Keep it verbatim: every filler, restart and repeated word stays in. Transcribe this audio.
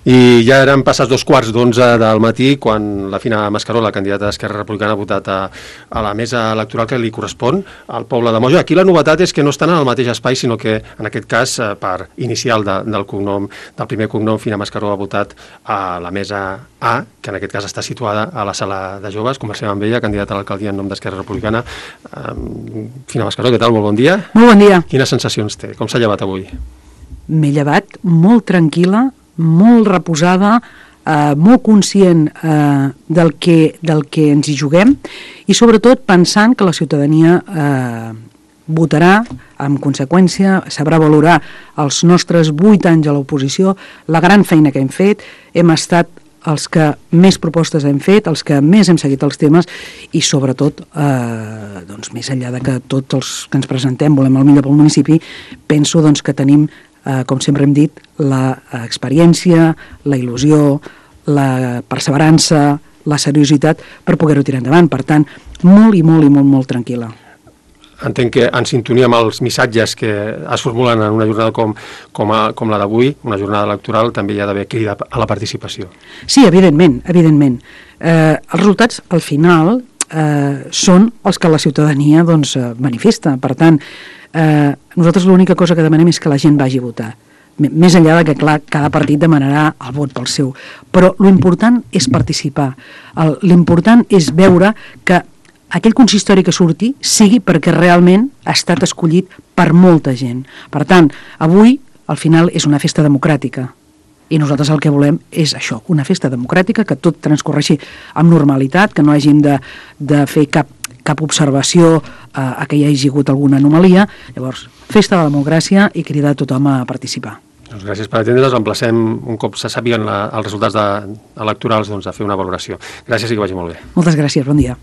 I ja eren passats dos quarts d'onze del matí quan la Fina Mascaró, la candidata d'Esquerra Republicana, ha votat a, a la mesa electoral que li correspon al poble de Moja. Aquí la novetat és que no estan en el mateix espai, sinó que en aquest cas, per inicial de, del cognom, del primer cognom, Fina Mascaró ha votat a la mesa A, que en aquest cas està situada a la sala de joves. Conversem amb ella, candidata a l'alcaldia en nom d'Esquerra Republicana. Um, Fina Mascaró, què tal? Molt bon dia. Molt bon dia. Quines sensacions té? Com s'ha llevat avui? M'he llevat molt tranquil·la, molt reposada, eh, molt conscient eh, del, que, del que ens hi juguem i sobretot pensant que la ciutadania eh, votarà, en conseqüència, sabrà valorar els nostres vuit anys a l'oposició, la gran feina que hem fet. Hem estat els que més propostes hem fet, els que més hem seguit els temes i sobretot, eh, doncs, més enllà de que tots els que ens presentem volem el millor pel municipi, penso doncs, que tenim, eh, com sempre hem dit, l'experiència, la il·lusió, la perseverança, la seriositat per poder-ho tirar endavant. Per tant, molt i molt i molt, molt tranquil·la. Entenc que en sintonia amb els missatges que es formulen en una jornada com, com, a, com la d'avui, una jornada electoral, també hi ha d'haver crida a la participació. Sí, evidentment, evidentment. Eh, els resultats, al final, eh, són els que la ciutadania doncs, manifesta. Per tant, eh, nosaltres l'única cosa que demanem és que la gent vagi a votar. Més enllà de que, clar, cada partit demanarà el vot pel seu. Però l'important és participar. L'important és veure que aquell consistori que surti sigui perquè realment ha estat escollit per molta gent. Per tant, avui, al final, és una festa democràtica. I nosaltres el que volem és això, una festa democràtica, que tot transcorreixi amb normalitat, que no hàgim de, de fer cap, cap observació eh, a que hi hagi hagut alguna anomalia. Llavors, festa de la democràcia i cridar a tothom a participar. Doncs gràcies per atendre's. Emplacem, un cop se sàpiguen la, els resultats de, electorals, doncs, a fer una valoració. Gràcies i que vagi molt bé. Moltes gràcies, bon dia.